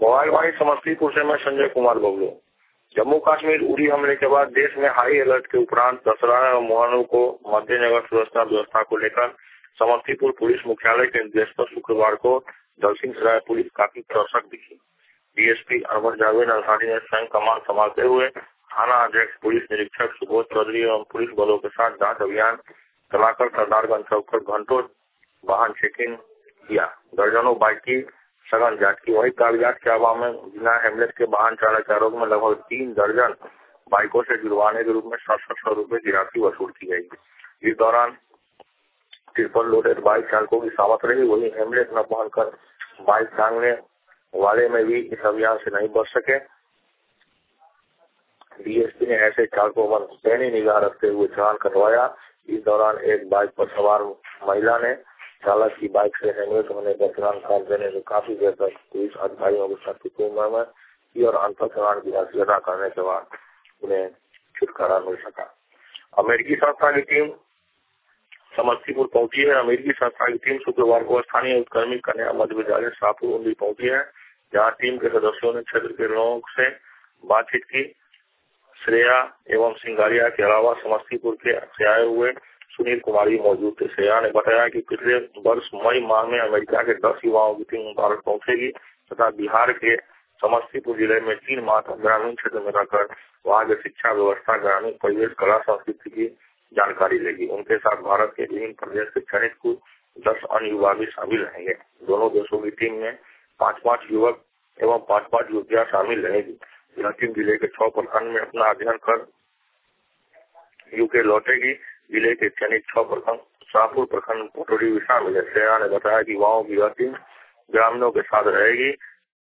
मोबाइलवाणी समस्तीपुर से मैं संजय कुमार बबलू। जम्मू कश्मीर उड़ी हमले के बाद देश में हाई अलर्ट के उपरांत दशहरा और मुहर्रम को मद्देनजर सुरक्षा व्यवस्था को लेकर समस्तीपुर पुलिस मुख्यालय के निर्देश पर शुक्रवार को दलसिंह सराय पुलिस काफी चौकस दिखी। डीएसपी अरवर जावेद अंसारी ने स्वयं कमान संभालते हुए थाना अध्यक्ष पुलिस निरीक्षक सुबोध चौधरी एवं पुलिस बलों के साथ जांच अभियान चलाकर सरदारगंज चौक पर घंटों वाहन चेकिंग किया। दर्जनों बाइक की सघन जांच की। वही कागजात के अभाव में बिना हेलमेट के वाहन चालक के आरोप में लगभग 3 दर्जन बाइकों से जुर्माने के रूप में 700 रुपए की राशि वसूल की गई। इस दौरान ट्रिपल लोडेड बाइक चालकों की सामत रही। वही हेलमेट न पहनकर बाइक टांगने वाले में भी इस अभियान से नहीं बच सके। डीएसपी ने ऐसे चालकों पर पैनी निगाह रखते हुए चालान कटवाया। इस दौरान एक बाइक पर सवार महिला ने चालक की बाइक से हेलमेट होने का चालान काट देने से काफी देर तक पुलिस अधिकारियों के साथ में की और अंतर चालान की राशि अदा करने के बाद उन्हें छुटकारा मिल सका। अमेरिकी संस्था की टीम समस्तीपुर पहुंची है। अमेरिकी संस्था की टीम शुक्रवार को स्थानीय उत्क्रमित कन्या मध्य विद्यालय शाहपुर उंडी पहुंची है, जहाँ टीम के सदस्यों ने क्षेत्र के लोगों से बातचीत की। श्रेया एवं सिंगारिया के अलावा समस्तीपुर के से आए हुए सुनील कुमारी मौजूद थे। श्रेया ने बताया कि पिछले वर्ष मई माह में अमेरिका के 10 युवाओं की टीम भारत पहुंचेगी तथा बिहार के समस्तीपुर जिले में 3 माह तक ग्रामीण क्षेत्र में रहकर वहाँ की शिक्षा व्यवस्था, ग्रामीण परिवेश, कला संस्कृति की जानकारी लेगी। उनके साथ भारत के विभिन्न प्रदेश से चयनित कुल 10 अन्य युवा भी शामिल रहेंगे। दोनों देशों की टीम में 5-5 युवक एवं 5-5 युवतियां शामिल रहेगी। यह टीम जिले के 6 प्रखंड में अपना अध्ययन कर यूके लौटेगी। जिले के चयनित 6 प्रखंड शाहपुर प्रखंड पटोरी भी शामिल है। श्रेया ने बताया कि युवाओं की यह टीम ग्रामीणों के साथ रहेगी